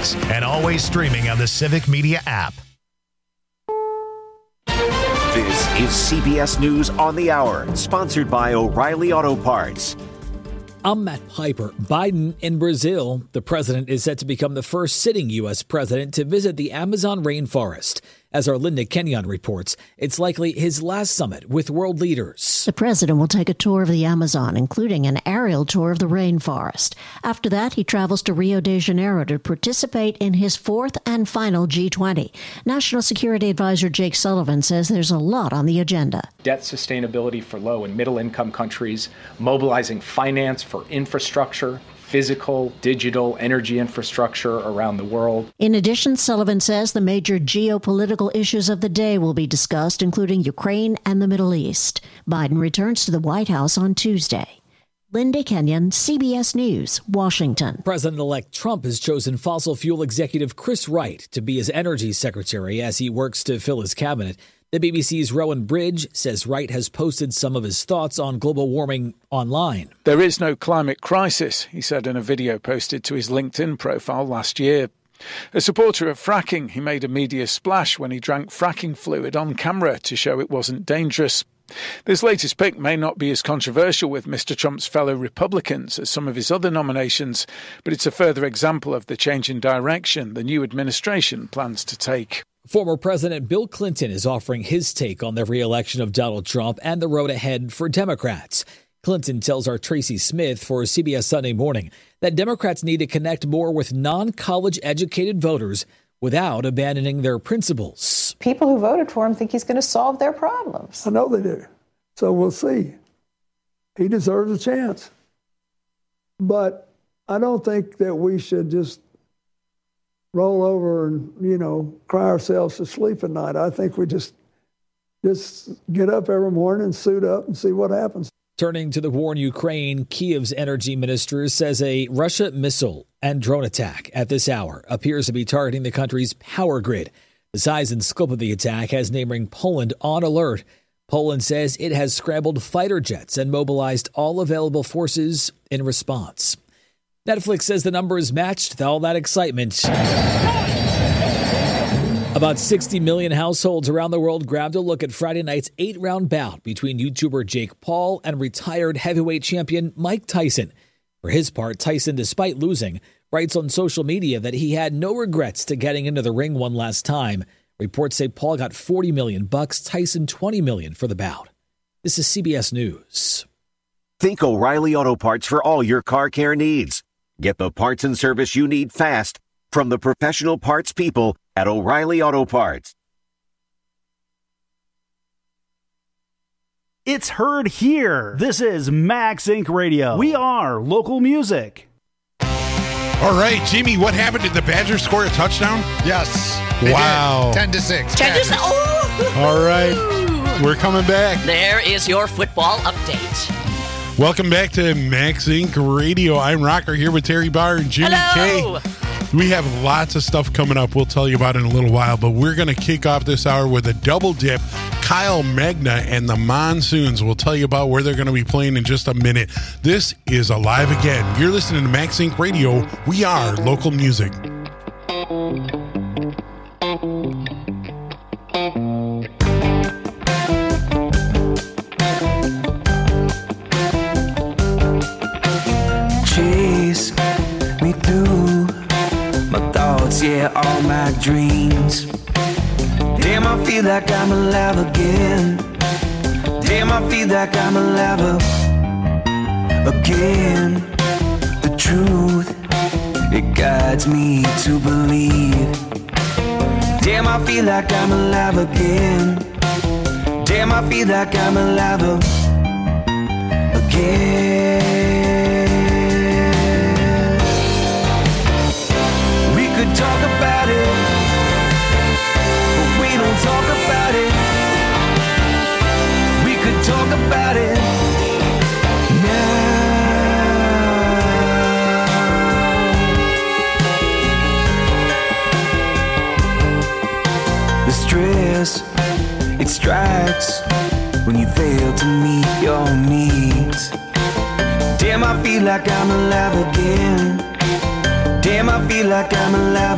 Mornings, and always streaming on the Civic Media app. This is CBS News on the Hour, sponsored by O'Reilly Auto Parts. I'm Matt Piper. Biden in Brazil. The president is set to become the first sitting U.S. president to visit the Amazon rainforest. As our Linda Kenyon reports, it's likely his last summit with world leaders. The president will take a tour of the Amazon, including an aerial tour of the rainforest. After that, he travels to Rio de Janeiro to participate in his fourth and final G20. National Security Advisor Jake Sullivan says there's a lot on the agenda. Debt sustainability for low and middle income countries, mobilizing finance for infrastructure, physical, digital, energy infrastructure around the world. In addition, Sullivan says the major geopolitical issues of the day will be discussed, including Ukraine and the Middle East. Biden returns to the White House on Tuesday. Linda Kenyon, CBS News, Washington. President-elect Trump has chosen fossil fuel executive Chris Wright to be his energy secretary as he works to fill his cabinet. The BBC's Rowan Bridge says Wright has posted some of his thoughts on global warming online. There is no climate crisis, he said in a video posted to his LinkedIn profile last year. A supporter of fracking, he made a media splash when he drank fracking fluid on camera to show it wasn't dangerous. This latest pick may not be as controversial with Mr. Trump's fellow Republicans as some of his other nominations, but it's a further example of the change in direction the new administration plans to take. Former President Bill Clinton is offering his take on the re-election of Donald Trump and the road ahead for Democrats. Clinton tells our Tracy Smith for CBS Sunday Morning that Democrats need to connect more with non-college educated voters without abandoning their principles. People who voted for him think he's going to solve their problems. I know they do. So we'll see. He deserves a chance. But I don't think that we should just roll over and, cry ourselves to sleep at night. I think we just get up every morning and suit up and see what happens. Turning to the war in Ukraine, Kiev's energy minister says a Russia missile and drone attack at this hour appears to be targeting the country's power grid. The size and scope of the attack has neighboring Poland on alert. Poland says it has scrambled fighter jets and mobilized all available forces in response. Netflix says the number is matched with all that excitement. About 60 million households around the world grabbed a look at Friday night's 8-round bout between YouTuber Jake Paul and retired heavyweight champion Mike Tyson. For his part, Tyson, despite losing, writes on social media that he had no regrets to getting into the ring one last time. Reports say Paul got $40 million, Tyson $20 million for the bout. This is CBS News. Think O'Reilly Auto Parts for all your car care needs. Get the parts and service you need fast from the professional parts people at O'Reilly Auto Parts. It's heard here. This is Max Inc. Radio. We are local music. All right, Jimmy, what happened? Did the Badgers score a touchdown? Yes. Wow. 10-6. 10-6. Oh! All right. We're coming back. There is your football update. Welcome back to Max Inc. Radio. I'm Rocker here with Terry Barr and Jimmy Hello. K. We have lots of stuff coming up we'll tell you about in a little while, but we're going to kick off this hour with a double dip. Kyle Magna and the Monsoons. We'll tell you about where they're going to be playing in just a minute. This is Alive Again. You're listening to Max Inc. Radio. We are local music. Chase me through my thoughts, yeah, all my dreams. Damn, I feel like I'm alive again. Damn, I feel like I'm alive again. The truth, it guides me to believe. Damn, I feel like I'm alive again. Damn, I feel like I'm alive again. We could talk about it, but we don't talk about it. We could talk about it now. The stress, it strikes when you fail to meet your needs. Damn, I feel like I'm alive again. Damn, I feel like I'm alive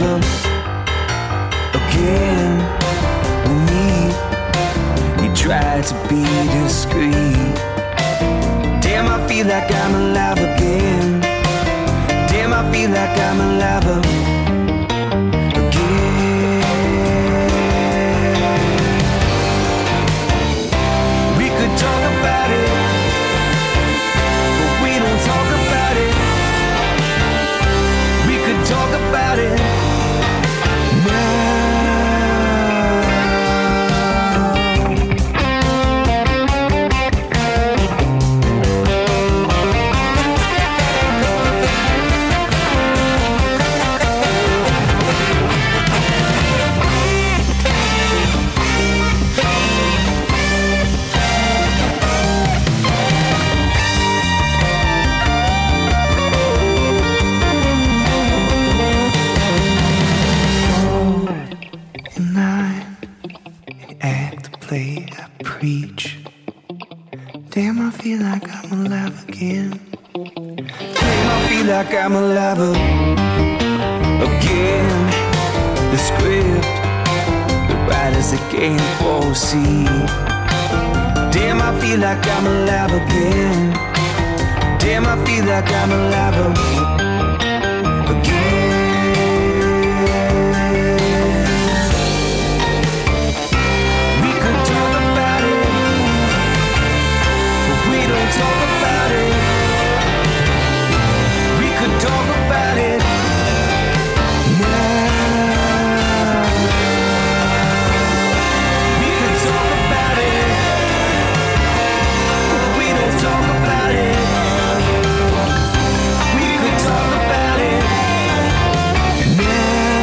again. With me, you try to be discreet. Damn, I feel like I'm alive again. Damn, I feel like I'm alive again. We could talk about it, but we don't talk about it. We could talk about it now. Damn, I feel like I'm alive again. Damn, I feel like I'm alive again. The script, the writers that can't foresee. Damn, I feel like I'm alive again. Damn, I feel like I'm alive again. We could talk about it, but we don't talk about it. We could talk about it now. We could talk about it, but we don't talk about it. We could talk about it now.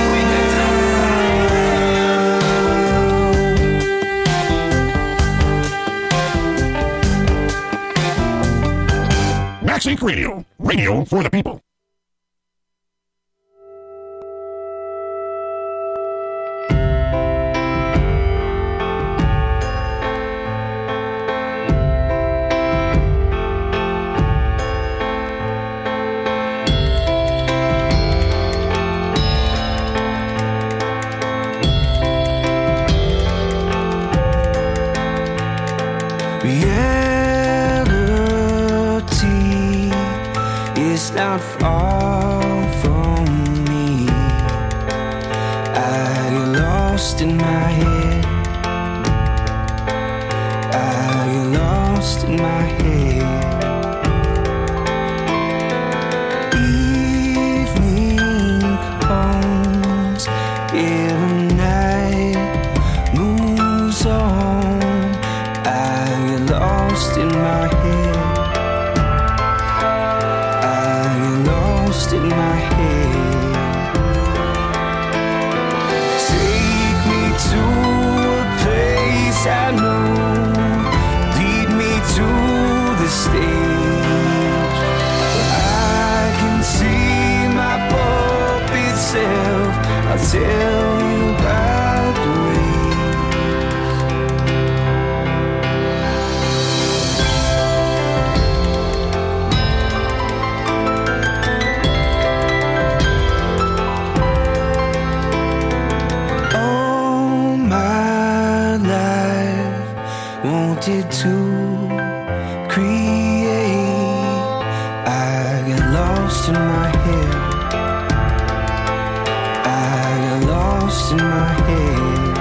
Max Inc. Radio. Radio for the people. Reality is not far from me. I get lost in my head. I get lost in my head. Evening comes, yeah, the night moves on. I get lost in my head. I get lost in my head. Take me to a place I know. Lead me to the stage where I can see my puppet self. I'll tell you about the race. All my life wanted to create. I get lost in my head. I get lost in my head.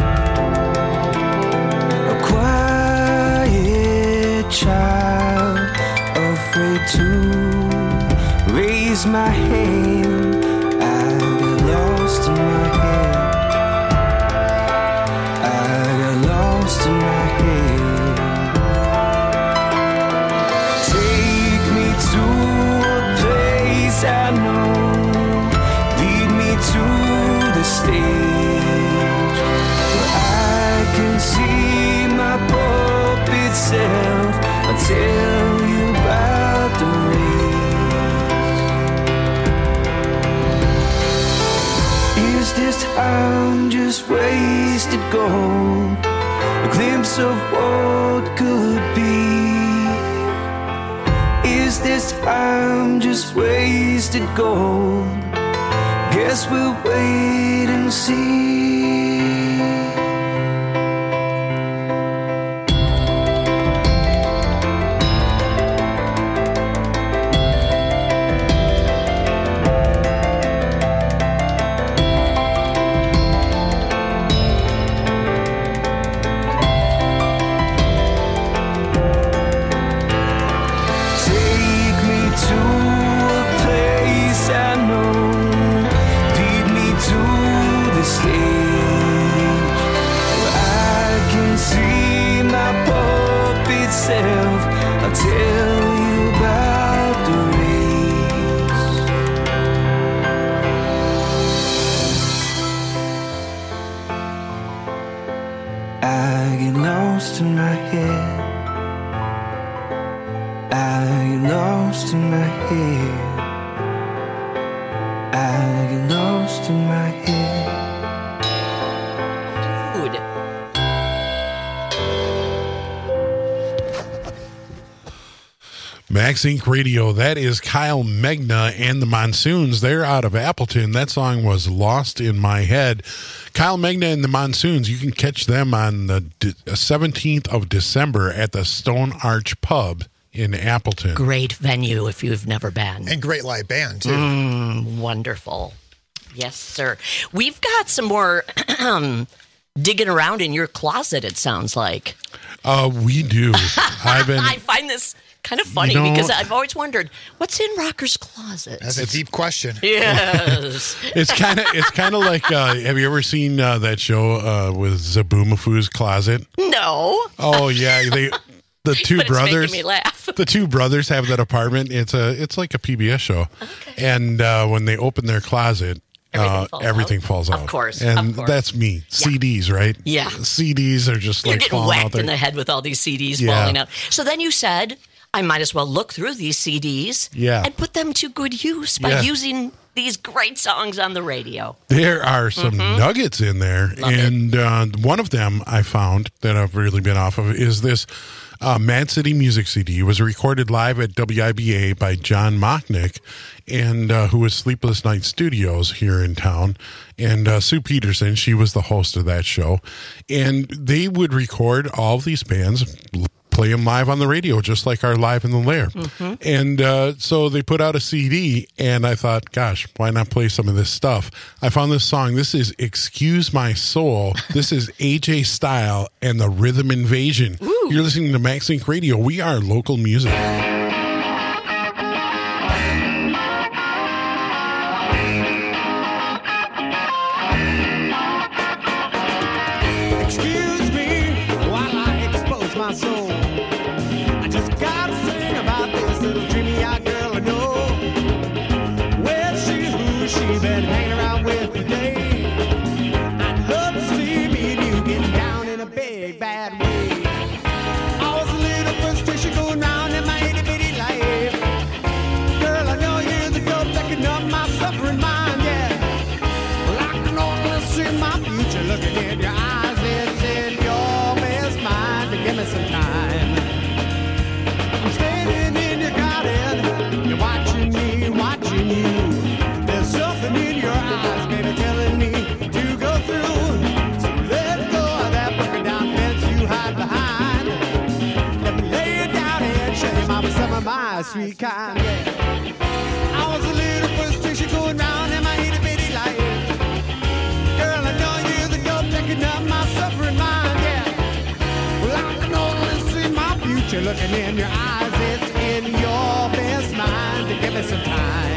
A quiet child, afraid to raise my hand. I get lost in my head. I get lost in my head. Take me to a place I know. Lead me to the stage where I can see my puppet self. I'll tell you about the race. Is this time just wasted gold? A glimpse of what could be. Is this time just wasted gold? Guess we'll wait and see. Max Inc. Radio, that is Kyle Megna and the Monsoons. They're out of Appleton. That song was Lost in My Head. Kyle Megna and the Monsoons, you can catch them on the 17th of December at the Stone Arch Pub in Appleton. Great venue if you've never been. And great live band, too. Wonderful. Yes, sir. We've got some more digging around in your closet, it sounds like. We do. I find this kind of funny because I've always wondered what's in Rocker's closet. That's a deep question. Yes. It's kind of like have you ever seen that show with Zaboomafoo's Closet? No. Oh yeah, the two but brothers. It's making me laugh. The two brothers have that apartment. It's like a PBS show. Okay. And when they open their closet, everything falls out. Of course. And that's me. Yeah. CDs, right? Yeah. CDs are just You're like getting falling whacked out there. in the head with all these CDs falling out. So then you said, I might as well look through these CDs and put them to good use by using these great songs on the radio. There are some nuggets in there. One of them I found that I've really been off of is this Mad City Music CD. It was recorded live at WIBA by John Mochnick, and who was Sleepless Night Studios here in town. And Sue Peterson, she was the host of that show. And they would record all of these bands, play them live on the radio, just like our Live in the Lair. And so they put out a CD, and I thought, gosh, why not play some of this stuff? I found this song. This is Excuse My Soul. This is AJ Style and the Rhythm Invasion. Ooh. You're listening to Max Inc. Radio. We are local music. Excuse me while I expose my soul. I just gotta sing about this little dreamy-eyed girl I know. Where's she, who's she been hanging around with today? I'd love to see me and you getting down in a big bad way. I was a little frustration going round in my itty-bitty life. Girl, I know you're the dope that can numb my suffering mind, yeah. Well, I can only see my future looking in your eyes. It's in your best mind to give me some time. I'm standing in your garden, you're watching me, watching you. There's something in your eyes, baby, telling me to go through. So let go of that broken down fence you hide behind. Let me lay it down and show you some of my sweet kind, yeah. I was a little frustration going round in my itty-bitty life. Girl, I know you're the dope that can numb my suffering mind, yeah. Well, I can only see my future looking in your eyes. It's in your best mind to give me some time.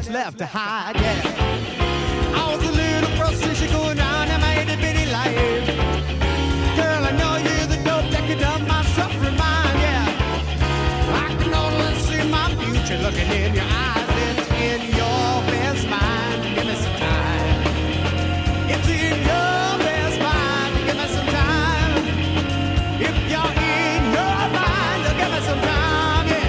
much left to hide, yeah. I was a little frustration going on in my itty bitty life. Girl, I know you're the dope that could numb my suffering mind, yeah. I can only see my future looking in your eyes. It's in your best mind. Give me some time. It's in your best mind. Give me some time. If you're in your mind, give me some time, yeah.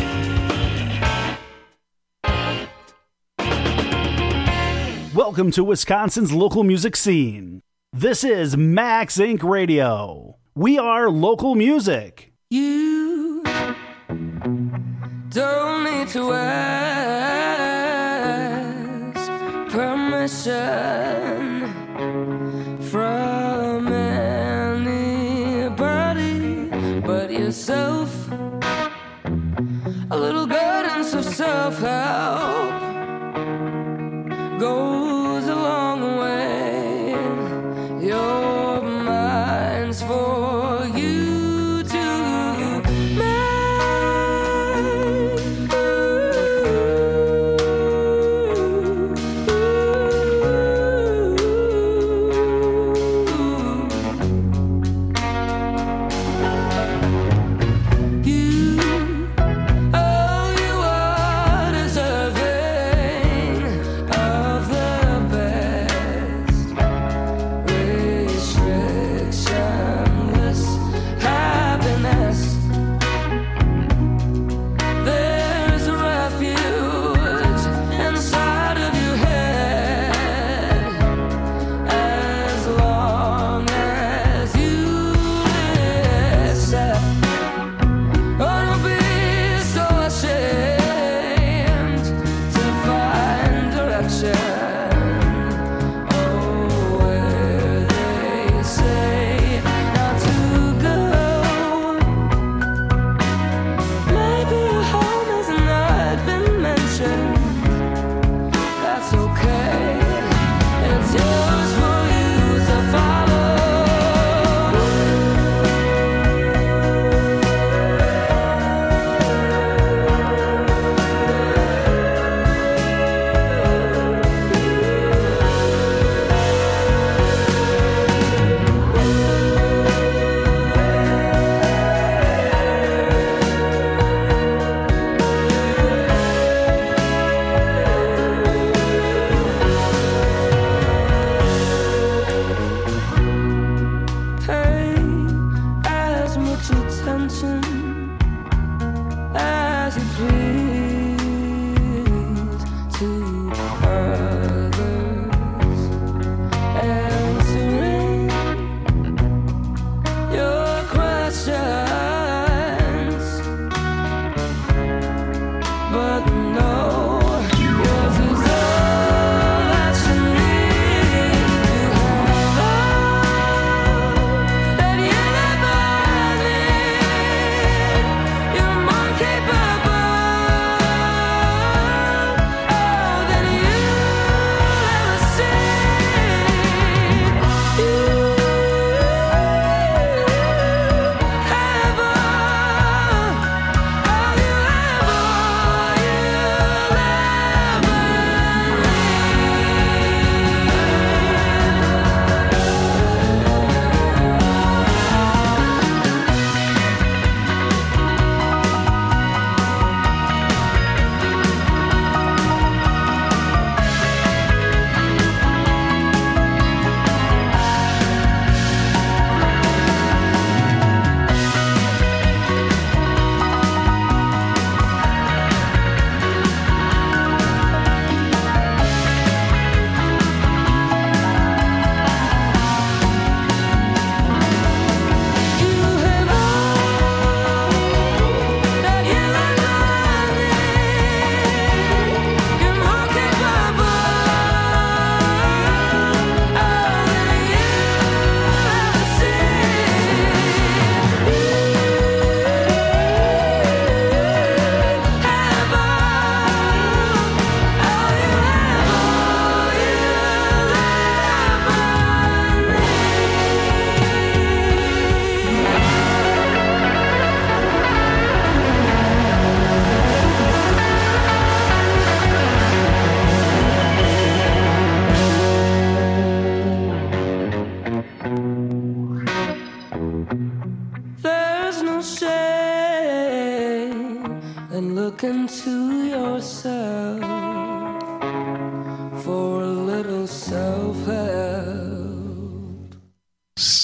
Welcome to Wisconsin's local music scene. This is Max Inc. Radio. We are local music. You don't need to ask permission from anybody but yourself. A little guidance of self-help goes a long way. Your mind's for you to make. You, oh, you are deserving.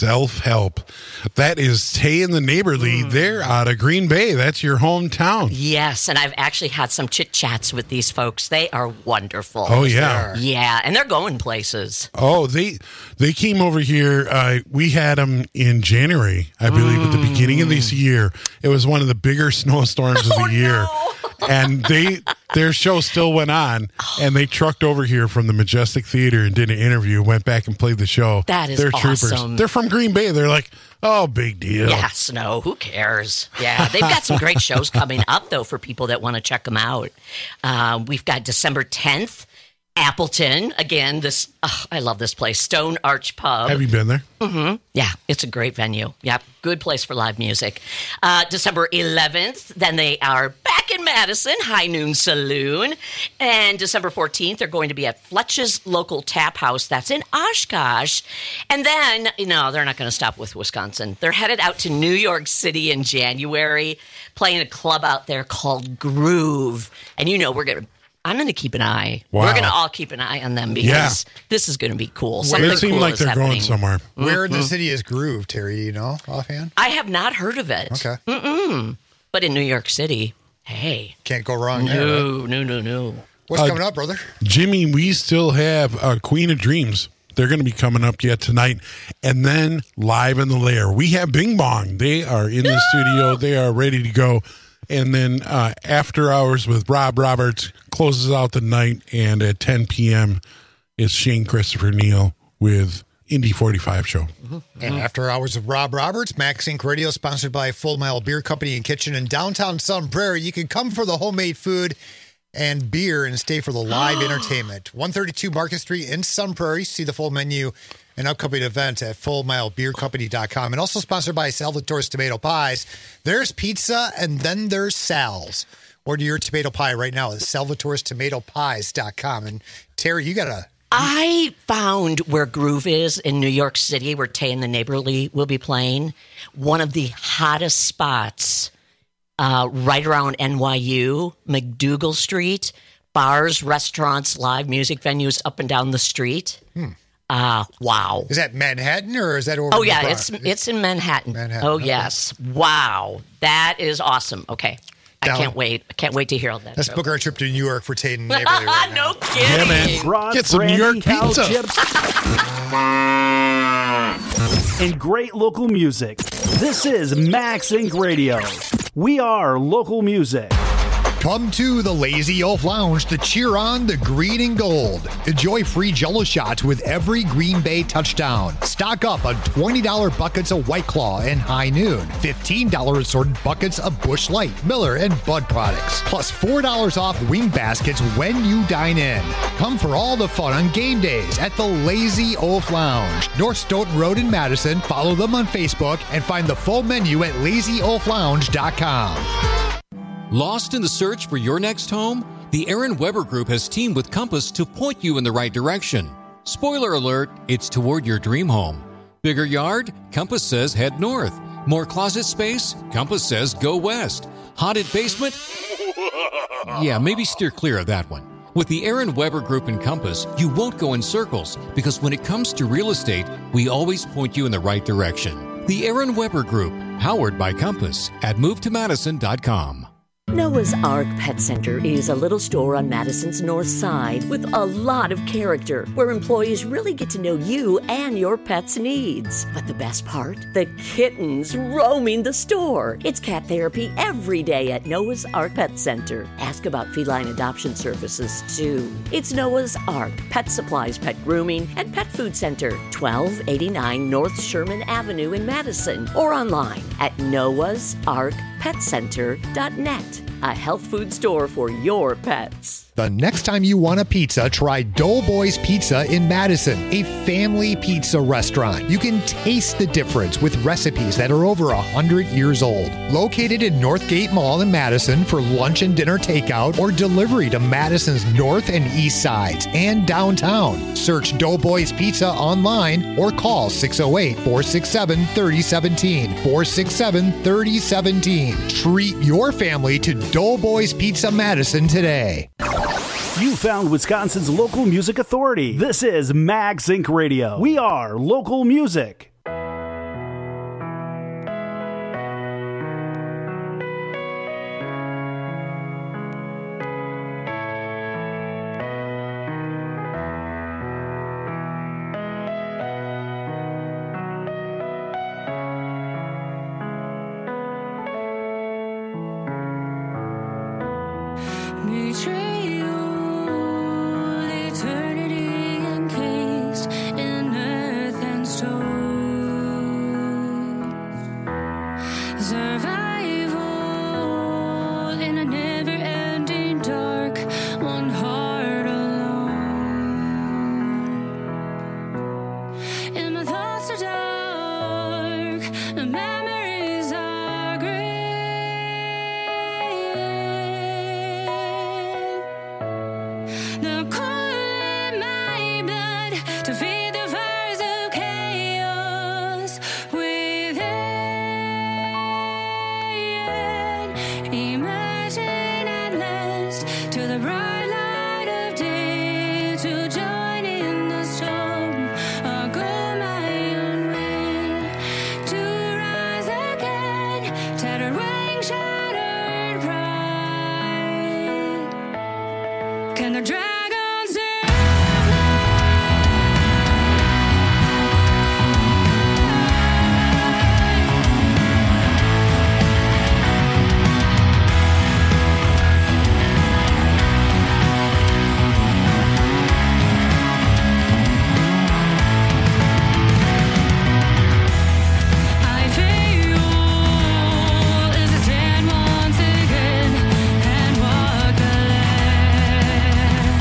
self-help. That is Tay and the Neighborly. They're out of Green Bay. That's your hometown. Yes, and I've actually had some chit-chats with these folks. They are wonderful. Oh, yeah. Yeah, and they're going places. Oh, they came over here. We had them in January, I believe, at the beginning of this year. It was one of the bigger snowstorms of the year. And their show still went on, and they trucked over here from the Majestic Theater and did an interview, went back and played the show. That is They're awesome. troopers. They're from Green Bay. They're like, oh, big deal. Yeah, snow. Who cares? Yeah, they've got some great shows coming up, though, for people that want to check them out. We've got December 10th, Appleton. Again, I love this place, Stone Arch Pub. Have you been there? Mm-hmm. Yeah, it's a great venue. Yep, good place for live music. December 11th, then they are back in Madison, High Noon Saloon. And December 14th, they're going to be at Fletch's Local Tap House. That's in Oshkosh. And then, they're not going to stop with Wisconsin. They're headed out to New York City in January, playing a club out there called Groove. And I'm going to keep an eye. Wow. We're going to all keep an eye on them because this is going to be cool. It seems like they're going somewhere. Where in the city is Groove, Terry? Do you know offhand? I have not heard of it. Okay. Mm-mm. But in New York City, hey. Can't go wrong there. No. What's coming up, brother? Jimmy, we still have Queen of Dreams. They're going to be coming up yet tonight. And then Live in the Lair. We have Bing Bong. They are in the studio. They are ready to go. And then After Hours with Rob Roberts closes out the night. And at 10 p.m. is Shane Christopher Neal with Indy 45 Show. Mm-hmm. And After Hours with Rob Roberts, Max Inc. Radio, sponsored by Full Mile Beer Company and Kitchen in downtown Sun Prairie. You can come for the homemade food and beer and stay for the live entertainment. 132 Market Street in Sun Prairie. See the full menu and upcoming events at fullmilebeercompany.com. And also sponsored by Salvatore's Tomato Pies. There's pizza and then there's Sal's. Order your tomato pie right now at salvatorestomatopies.com. And Terry, you got I found where Groove is in New York City, where Tay and the Neighborly will be playing, one of the hottest spots right around NYU, McDougal Street. Bars, restaurants, live music venues up and down the street. Wow. Is that Manhattan or is that over? Oh, yeah, it's in Manhattan. Oh, okay. Yes. Wow. That is awesome. Okay. I can't wait. I can't wait to hear all that. Let's book our trip to New York for Tate and Neighborly right now. No kidding. Yeah, man. Get some New York pizza. And great local music. This is Max Inc. Radio. We are local music. Come to the Lazy Oaf Lounge to cheer on the green and gold. Enjoy free Jell-O shots with every Green Bay touchdown. Stock up on $20 buckets of White Claw and High Noon. $15 assorted buckets of Busch Light, Miller, and Bud products. Plus $4 off wing baskets when you dine in. Come for all the fun on game days at the Lazy Oaf Lounge. North Stoughton Road in Madison. Follow them on Facebook and find the full menu at lazyoaflounge.com. Lost in the search for your next home? The Aaron Weber Group has teamed with Compass to point you in the right direction. Spoiler alert, it's toward your dream home. Bigger yard? Compass says head north. More closet space? Compass says go west. Haunted basement? Yeah, maybe steer clear of that one. With the Aaron Weber Group and Compass, you won't go in circles because when it comes to real estate, we always point you in the right direction. The Aaron Weber Group, powered by Compass at movetomadison.com. Noah's Ark Pet Center is a little store on Madison's north side with a lot of character, where employees really get to know you and your pet's needs. But the best part? The kittens roaming the store. It's cat therapy every day at Noah's Ark Pet Center. Ask about feline adoption services, too. It's Noah's Ark Pet Supplies, Pet Grooming, and Pet Food Center, 1289 North Sherman Avenue in Madison, or online at noahsarkpetcenter.net. A health food store for your pets. The next time you want a pizza, try Doughboys Pizza in Madison, a family pizza restaurant. You can taste the difference with recipes that are over 100 years old. Located in Northgate Mall in Madison for lunch and dinner takeout or delivery to Madison's north and east sides and downtown. Search Doughboys Pizza online or call 608-467-3017. 467-3017. Treat your family to Doughboys Pizza Madison today. You found Wisconsin's local music authority. This is Max Inc. Radio. We are local music. the cold in my blood to feed the fires of chaos within. Emerging at last to the bright light of day to join in the storm. I'll go my own way to rise again, tattered wings, shattered pride. Can the dragons I feel as I stand once again and walk the land.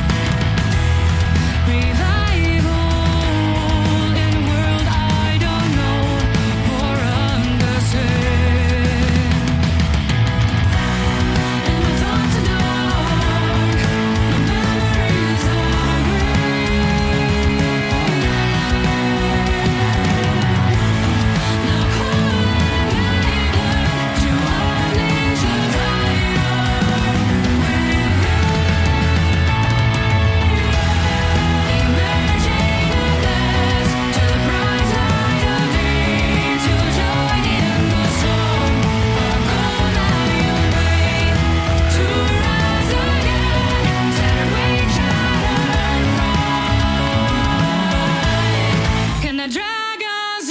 Revival in a world I don't know or understand. And my thoughts are dark, my memories are can the dragons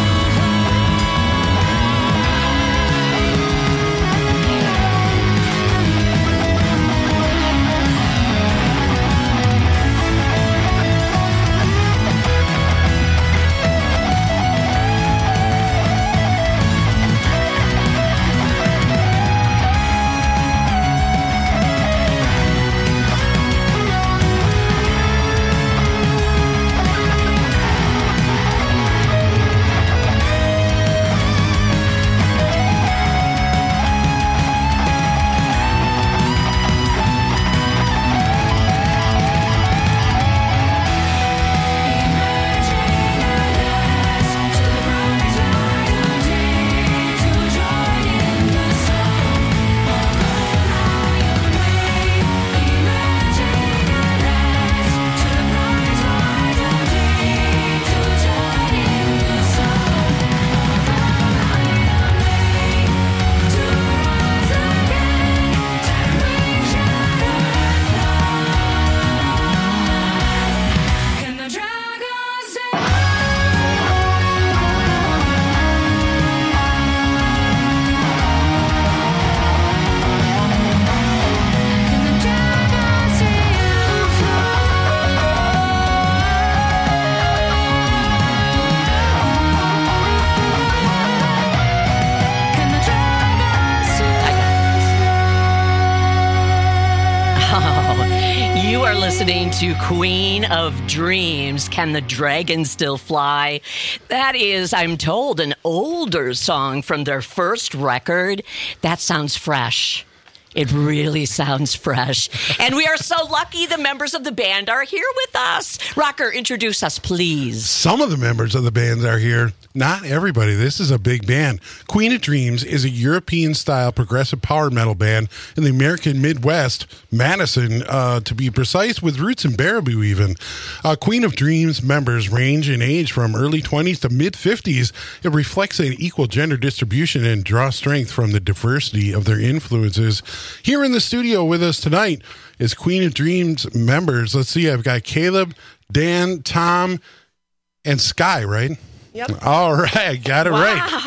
You are listening to Queen of Dreams, Can the Dragon Still Fly? That is, I'm told, an older song from their first record. That sounds fresh. It really sounds fresh. And we are so lucky the members of the band are here with us. Rocker, introduce us, please. Some of the members of the band are here. Not everybody. This is a big band. Queen of Dreams is a European-style progressive power metal band in the American Midwest, Madison, to be precise, with roots in Baraboo even. Queen of Dreams members range in age from early 20s to mid-50s. It reflects an equal gender distribution and draws strength from the diversity of their influences. Here in the studio with us tonight is Queen of Dreams members. Let's see, I've got Caleb, Dan, Tom, and Sky, right? Yep. All right, got it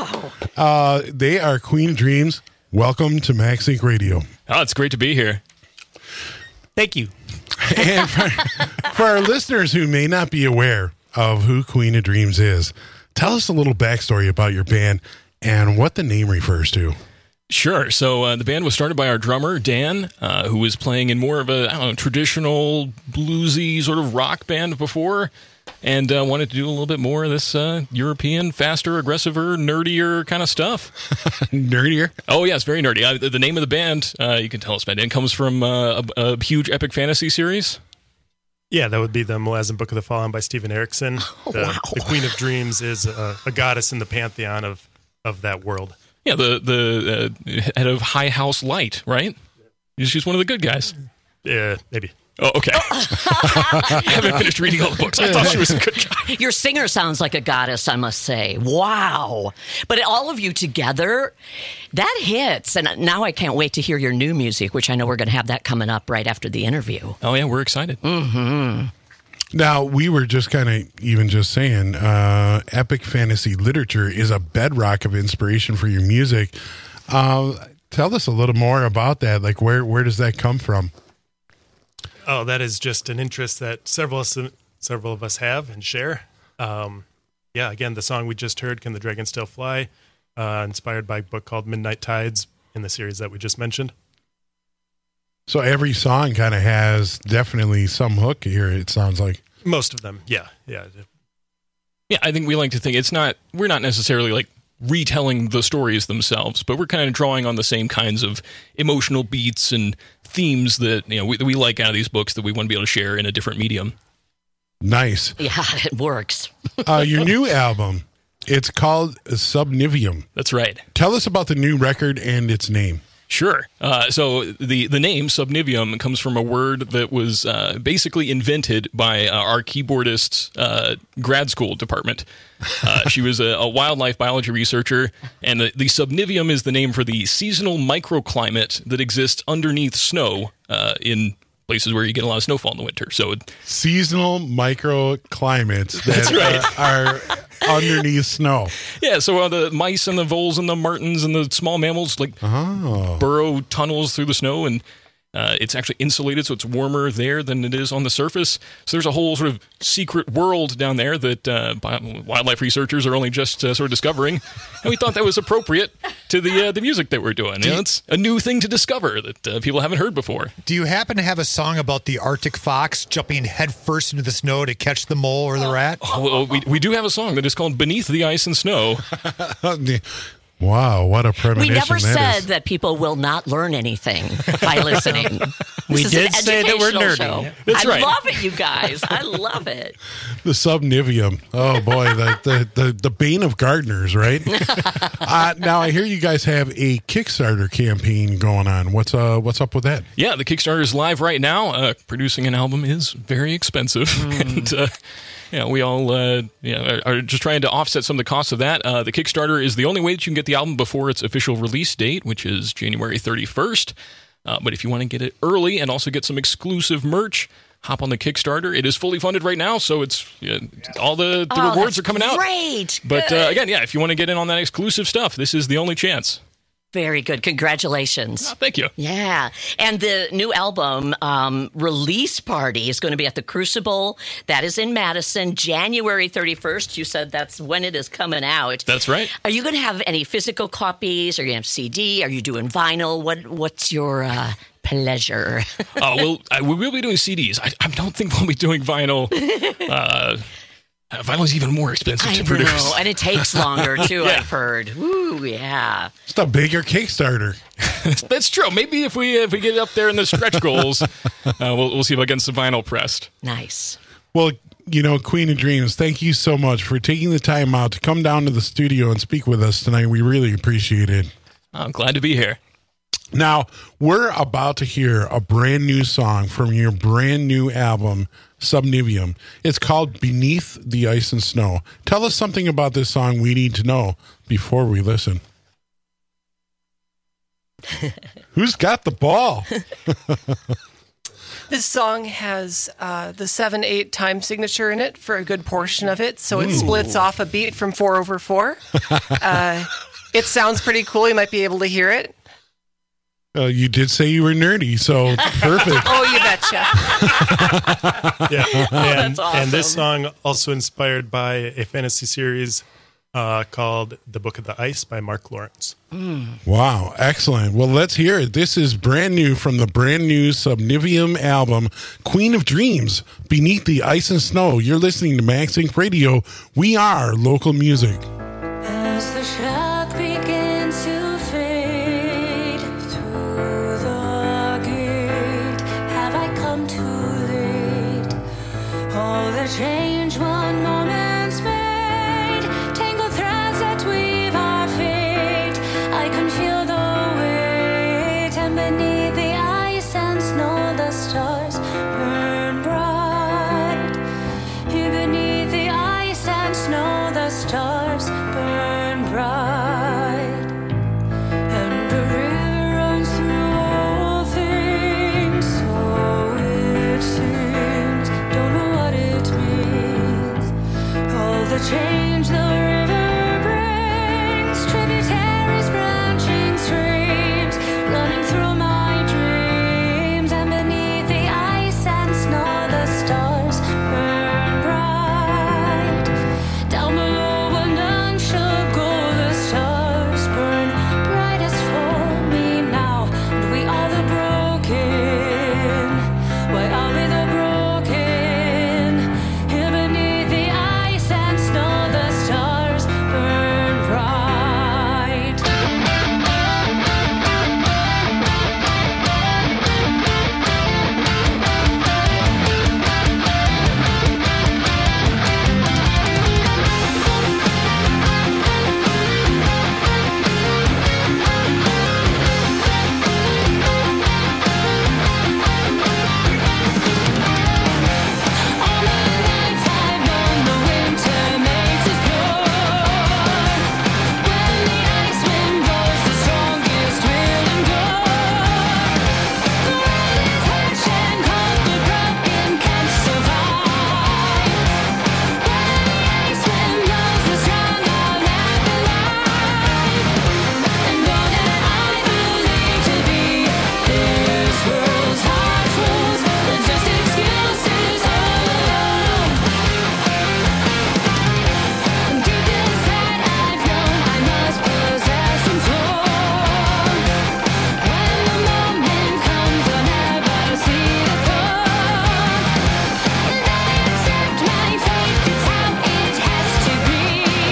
right. They are Queen of Dreams. Welcome to Max Inc. Radio. Oh, it's great to be here. Thank you. And for our listeners who may not be aware of who Queen of Dreams is, tell us a little backstory about your band and what the name refers to. Sure. So the band was started by our drummer, Dan, who was playing in more of a traditional bluesy sort of rock band before. and wanted to do a little bit more of this European, faster, aggressiver, nerdier kind of stuff. Nerdier? Oh, yeah, it's very nerdy. The name of the band, you can tell us by name, comes from a huge epic fantasy series. Yeah, that would be the Malazan Book of the Fallen by Steven Erikson. The Queen of Dreams is a goddess in the pantheon of that world. Yeah, the head of High House Light, right? She's one of the good guys. Yeah, maybe. Oh, okay. I haven't finished reading all the books. I thought she was a good guy. Your singer sounds like a goddess, I must say. Wow. But all of you together, that hits. And now I can't wait to hear your new music, which I know we're going to have that coming up right after the interview. Oh, yeah, we're excited. Mm-hmm. Now, we were just kind of even just saying, epic fantasy literature is a bedrock of inspiration for your music. Tell us a little more about that. Like, where does that come from? Oh, that is just an interest that several of us have and share. Again, the song we just heard, Can the Dragon Still Fly, inspired by a book called Midnight Tides in the series that we just mentioned. So every song kind of has definitely some hook here, it sounds like. Most of them, yeah. Yeah, I think we like to think we're not necessarily like retelling the stories themselves, but we're kind of drawing on the same kinds of emotional beats and themes that we like out of these books that we want to be able to share in a different medium. Nice. Yeah, it works. Your new album, it's called Subnivium. That's right. Tell us about the new record and its name. Sure. So the name Subnivium comes from a word that was basically invented by our keyboardist's grad school department. She was a wildlife biology researcher, and the Subnivium is the name for the seasonal microclimate that exists underneath snow in places where you get a lot of snowfall in the winter. So seasonal microclimates that are underneath snow. Yeah, so the mice and the voles and the martins and the small mammals burrow tunnels through the snow, and it's actually insulated, so it's warmer there than it is on the surface. So there's a whole sort of secret world down there that wildlife researchers are only just sort of discovering, and we thought that was appropriate to the music that we're doing. It's a new thing to discover that people haven't heard before. Do you happen to have a song about the Arctic fox jumping headfirst into the snow to catch the mole or the rat? Oh, we do have a song that is called Beneath the Ice and Snow. Wow, what a premonition. We never said that people will not learn anything by listening. We did say that we're nerdy. Show. That's right. I love it, you guys. I love it. The Subnivium. Oh, boy, the bane of gardeners, right? Now, I hear you guys have a Kickstarter campaign going on. What's up with that? Yeah, the Kickstarter is live right now. Producing an album is very expensive, and we all are just trying to offset some of the costs of that. The Kickstarter is the only way that you can get the album before its official release date, which is January 31st. But if you want to get it early and also get some exclusive merch, hop on the Kickstarter. It is fully funded right now, so it's all the rewards are coming out. Great. But again, if you want to get in on that exclusive stuff, this is the only chance. Very good. Congratulations. Oh, thank you. Yeah. And the new album release party is going to be at the Crucible. That is in Madison, January 31st. You said that's when it is coming out. That's right. Are you going to have any physical copies? Are you going to have CD? Are you doing vinyl? What's your pleasure? We will be doing CDs. I don't think we'll be doing vinyl. Vinyl is even more expensive to produce. And it takes longer, too, I've heard. Ooh, yeah. It's a bigger Kickstarter. That's true. Maybe if we get up there in the stretch goals, we'll see if I get some vinyl pressed. Nice. Well, Queen of Dreams, thank you so much for taking the time out to come down to the studio and speak with us tonight. We really appreciate it. I'm glad to be here. Now, we're about to hear a brand new song from your brand new album, Subnivium. It's called Beneath the Ice and Snow. Tell us something about this song we need to know before we listen. Who's got the ball? This song has the 7/8 time signature in it for a good portion of it, so it splits off a beat from 4/4. It sounds pretty cool. You might be able to hear it. You did say you were nerdy, so perfect. Oh, you betcha. Yeah, that's awesome. And this song also inspired by a fantasy series called The Book of the Ice by Mark Lawrence. Wow, excellent. Well, let's hear it. This is brand new from the brand new Subnivium album, Queen of Dreams, Beneath the Ice and Snow. You're listening to Max Inc. Radio. We are local music. As the shock begins to fade through the gate, have I come too late? All the change one moment's made, tangled threads that weave our fate. I can feel the weight, and beneath the ice and snow, the stars burn bright. Here beneath the ice and snow, the stars burn bright. And a river runs through all things, so it seems. Don't know what it means. All the change the river brings, tributaries, branching streams, running through my dreams. And beneath the ice and snow, the stars burn bright. Down below where none shall go, the stars burn brightest for me now. And we are the broken. Why are we the broken? Here beneath the ice and snow, the stars burn bright. All my life I've known the winter makes us pure. When the ice wind blows, the strongest will endure. The wind is harsh and cold, the broken can survive. When the ice wind blows, the strong are left alive. And all that I believe to be this world's harsh rules are just excuses all alone. Deep inside I've known I must possess some throne. When the moment comes, I'll never see the throne. And I accept my fate, it's how it has to be.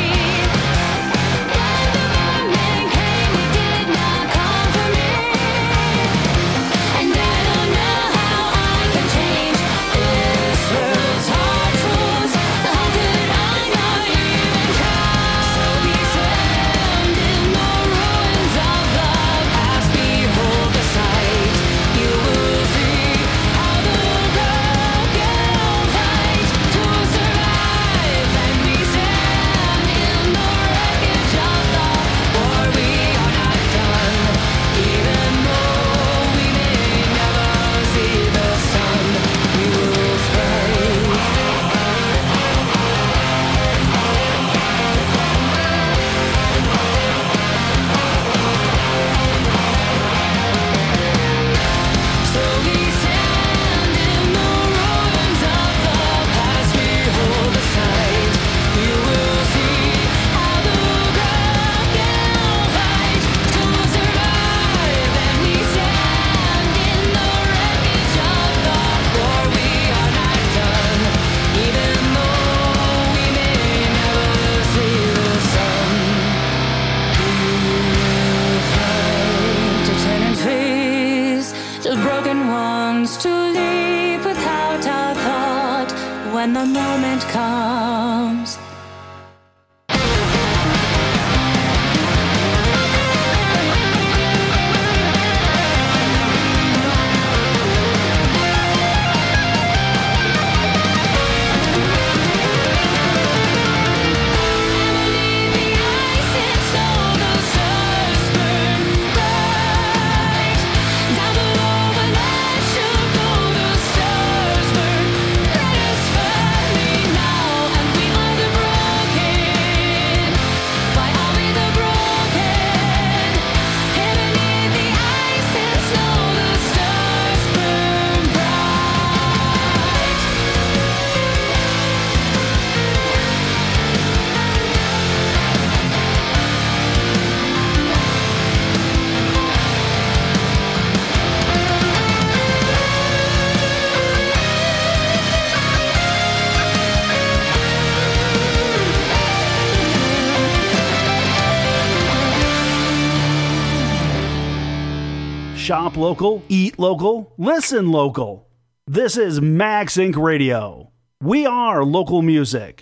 When the moment came, it did not come for me. And I don't know how I can change this world's hard rules. How could I not even try? So we stand in the ruins of the past. Behold the sight. You will see how the broken fight to survive. And we stand in the wreckage of the war. We are not done, even though we may never see the sun. We will thrive. So we stand in the ruins of the past. Behold the sight. You will see how the broken fight to survive. And we stand in the wreckage of the war. We are not done, even though we may never see the sun. We will fight to turn and face the broken ones, to leap without a thought when the moment comes. Down below where light shall go, the stars burn brightest for me now. And we are the Shop local, eat local, listen local. This is Max Inc. Radio. We are local music.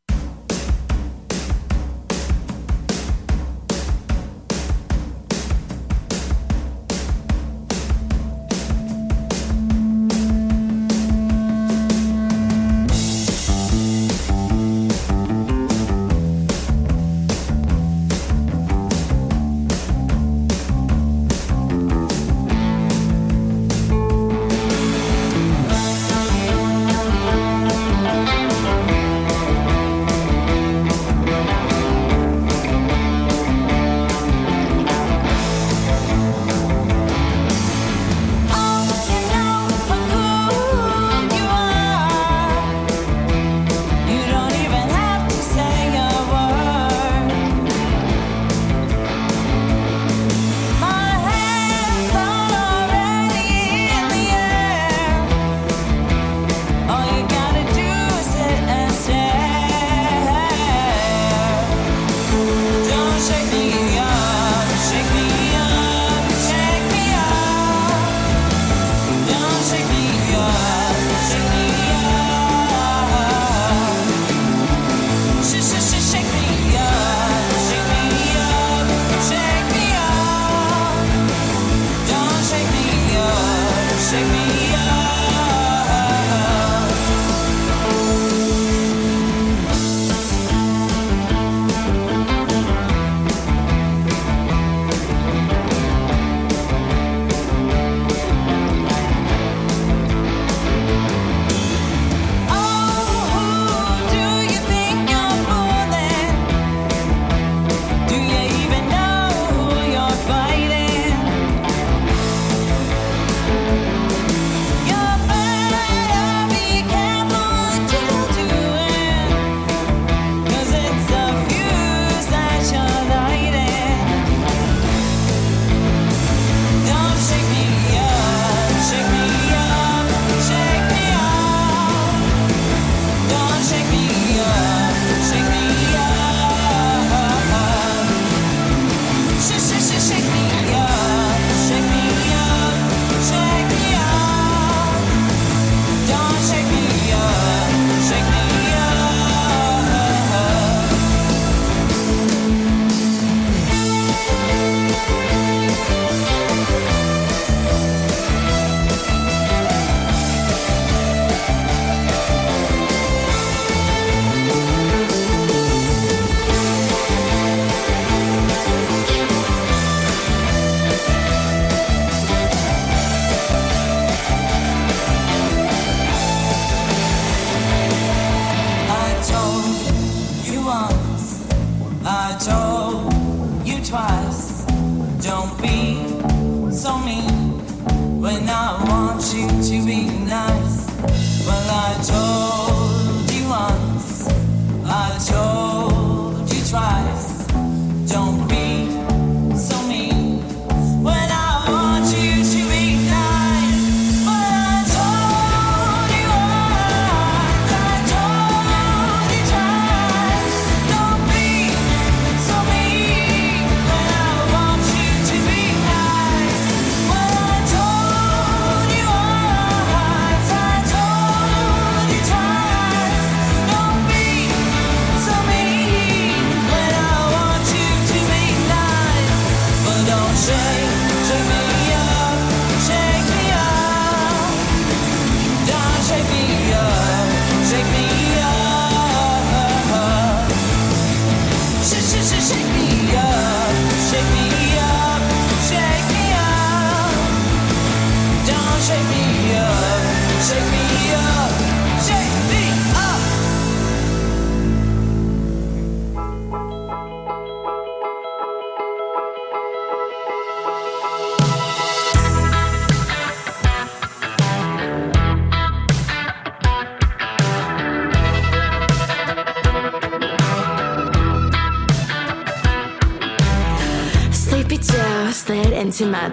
slid into my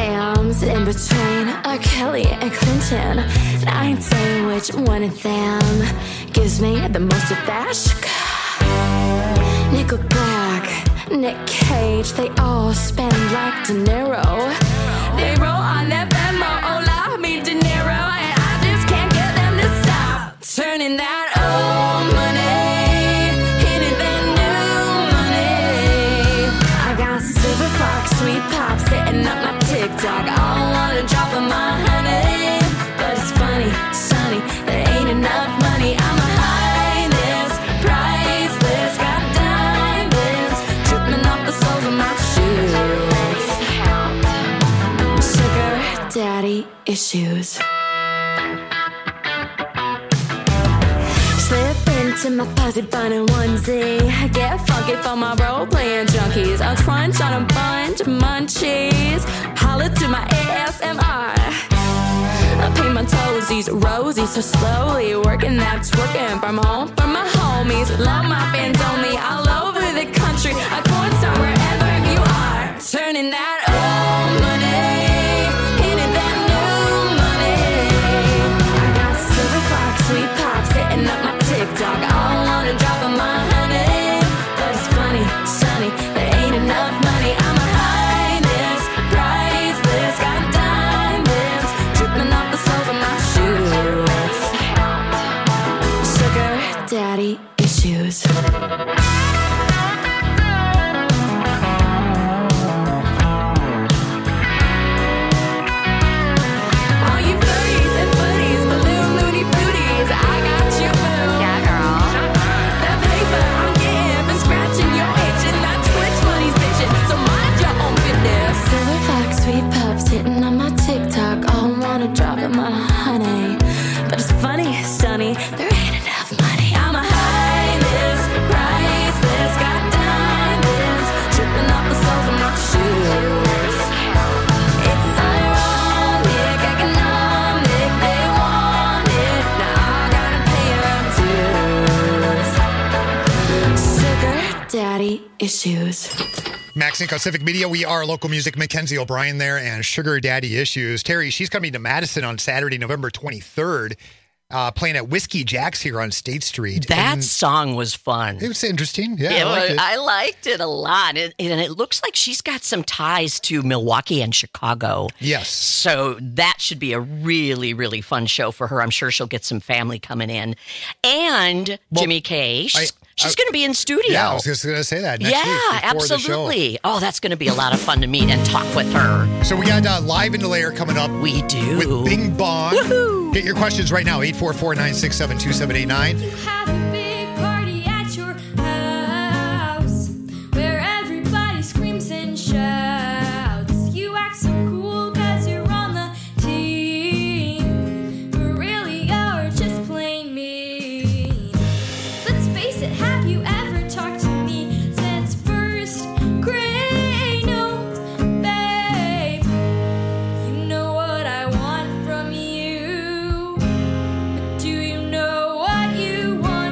DMs in between R. Kelly and Clinton. And I ain't saying which one of them gives me the most of that. Nickelback, Nick Cage, they all spend like De Niro. They roll on that Venmo, hola, mi dinero, and I just can't get them to stop turning that old money into that new money. I got Silver Fox, Sweet Pop sitting up my TikTok. I don't wanna drop on my honey, but it's funny, sunny, there ain't enough money. I'm a highness, priceless, got diamonds dripping off the soles of my shoes. Sugar daddy issues. Slip into my fuzzy bun and onesie. I get funky for my role-playing junkies. I'll crunch on a bunch of munchies. Holla to my ASMR. I paint my toesies rosy so slowly. Working that's working from home for my homies. Love my fans only all over the country. A porn star wherever you are. Turning that old money into that new money. I got Silver Fox, Sweet Pop sitting up my TikTok. I don't wanna drop on my honey, but it's funny, sunny, there ain't enough money. I'm a highness, priceless, got diamonds dripping off the soles of my shoes. Sugar daddy issues. All you furries and footies, balloon loony fruities, I got you, boo. Yeah, girl. That paper I'm getting for scratching your itch, and that Twitch money's bitching, so mind your own business. Silver Fox, Sweet Pups hitting on my TikTok. All wanna drop in my honey, but it's funny, sunny, there ain't enough money. I'm a highness, priceless, got diamonds dripping off the soles of my shoes. It's ironic, economic, they want it. Now I gotta pay them dues. Sugar daddy issues. Max Inc. on Civic Media. We are local music. Mackenzie O'Brien there and Sugar Daddy Issues. Terry, she's coming to Madison on Saturday, November 23rd, playing at Whiskey Jack's here on State Street. That song was fun. It was interesting. Yeah, I liked it a lot. And it looks like she's got some ties to Milwaukee and Chicago. Yes. So that should be a really, really fun show for her. I'm sure she'll get some family coming in. And Jimmy K, she's going to be in studio. Yeah, I was just going to say that next week. Yeah, absolutely. Oh, that's going to be a lot of fun to meet and talk with her. So we got Live in the Lair coming up. We do. With Bing Bong. Woohoo! Get your questions right now, 844-967-2789. Have a big party at your house where everybody screams and shouts. You act so cool 'cause you're on the team, but really you're just plain mean. Let's face it, have you ever talked to me since first grade? No, babe. You know what I want from you. Do you know what you want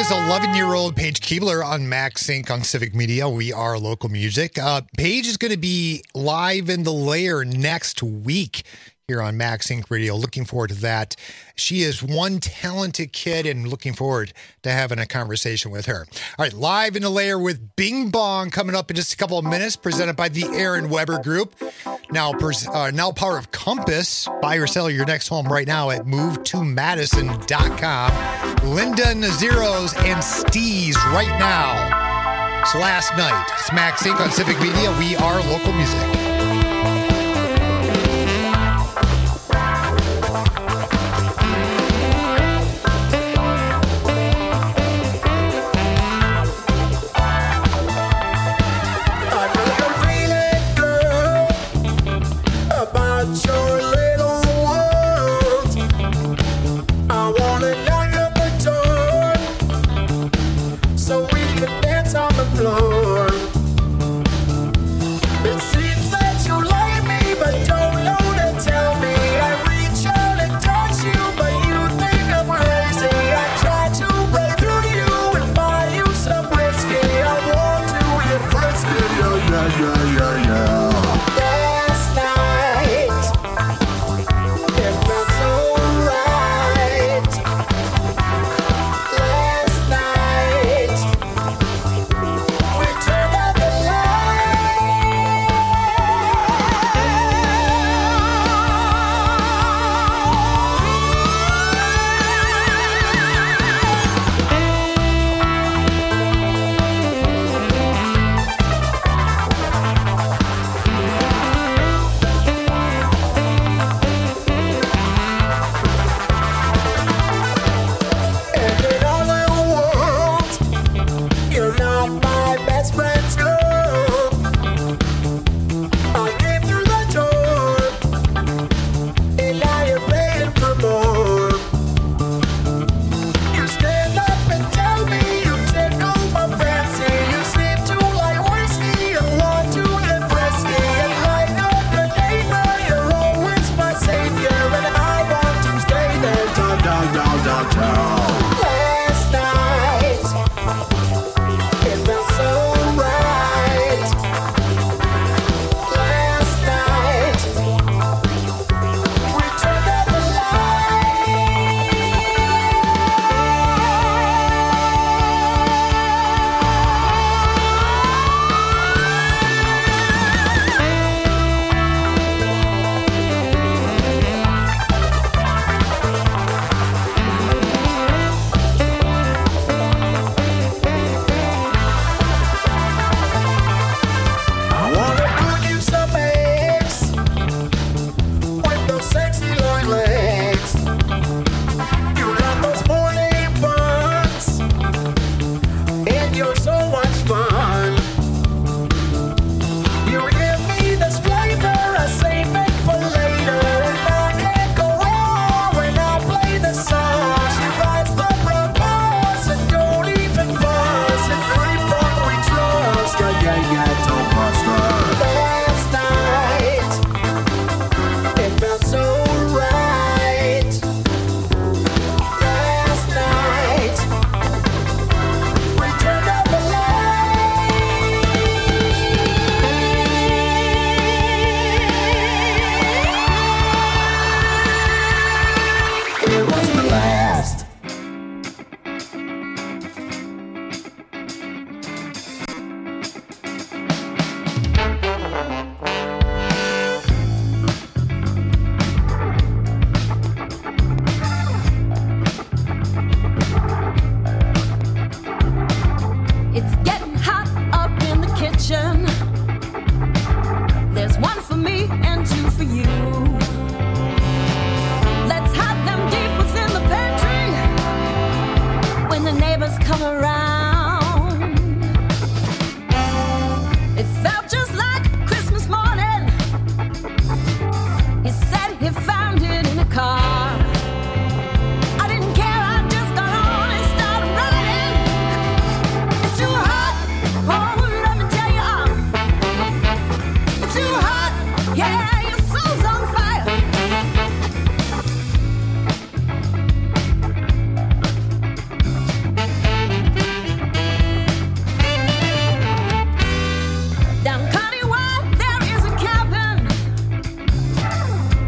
is 11-year-old Paige Keebler on Max Inc. on Civic Media. We are local music. Paige is going to be live in the Lair next week here on Max Inc. Radio. Looking forward to that. She is one talented kid and looking forward to having a conversation with her. All right, live in the Lair with Bing Bong coming up in just a couple of minutes, presented by the Aaron Weber Group. Now part of Compass. Buy or sell your next home right now at movetomadison.com. Linda Nazeros and Steez right now. So last night, it's Max Inc. on Civic Media. We are local music.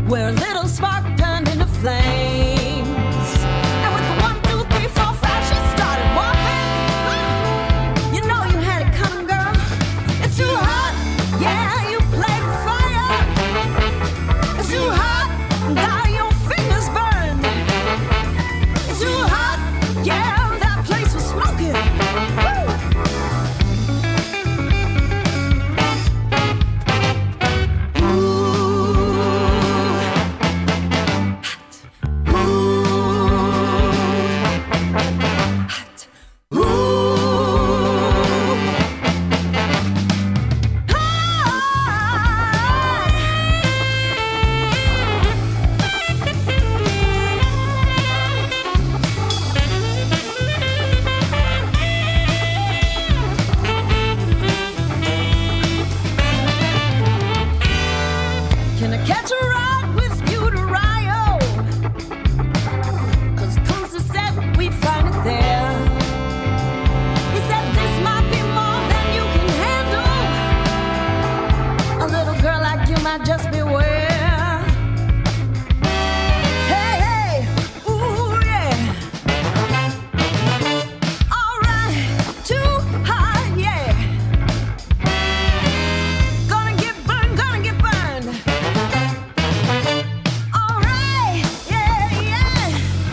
where a little spark turned into flames. And with the 1, 2, 3, 4, 5, she started walking. You know you had it coming, girl. It's too hot, yeah, you played with fire. It's too hot, got your fingers burned. It's too hot, yeah, that place was smoking. Can I catch a ride with you to Rio? 'Cause Kunze said we'd find it there. He said this might be more than you can handle. A little girl like you might just beware. Hey, hey, ooh, yeah. All right, too hot, yeah. Gonna get burned, gonna get burned. All right, yeah, yeah.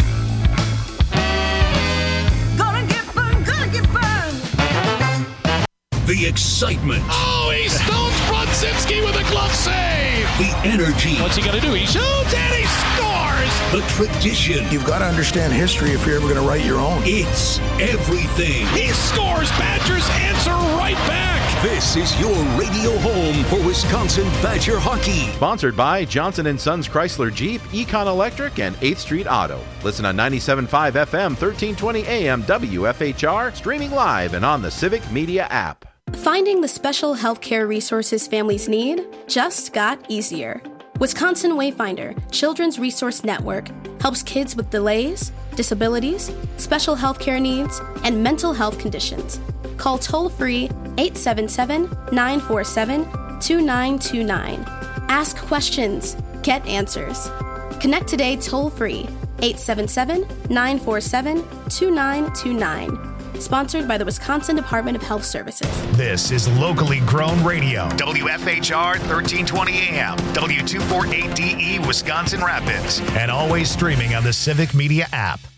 Gonna get burned, gonna get burned. The excitement. Oh, he stones Brodzinski with a glove save. The energy. What's he going to do? He shoots and he scores. The tradition. You've got to understand history if you're ever going to write your own. It's everything. He scores. Badgers answer right back. This is your radio home for Wisconsin Badger hockey. Sponsored by Johnson & Sons Chrysler Jeep, Econ Electric, and 8th Street Auto. Listen on 97.5 FM, 1320 AM, WFHR, streaming live and on the Civic Media app. Finding the special healthcare resources families need just got easier. Wisconsin Wayfinder Children's Resource Network helps kids with delays, disabilities, special healthcare needs, and mental health conditions. Call toll-free 877-947-2929. Ask questions. Get answers. Connect today toll-free 877-947-2929. Sponsored by the Wisconsin Department of Health Services. This is locally grown radio. WFHR 1320 AM, W248DE Wisconsin Rapids, and always streaming on the Civic Media app.